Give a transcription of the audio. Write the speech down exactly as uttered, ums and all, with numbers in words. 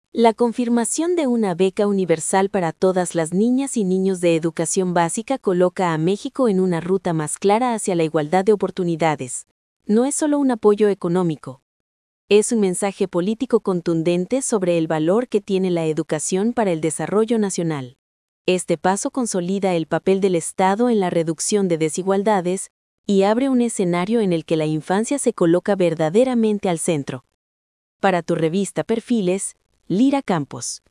La confirmación de una beca universal para todas las niñas y niños de educación básica coloca a México en una ruta más clara hacia la igualdad de oportunidades. No es solo un apoyo económico. Es un mensaje político contundente sobre el valor que tiene la educación para el desarrollo nacional. Este paso consolida el papel del Estado en la reducción de desigualdades y abre un escenario en el que la infancia se coloca verdaderamente al centro. Para tu revista Perfiles, Lira Campos.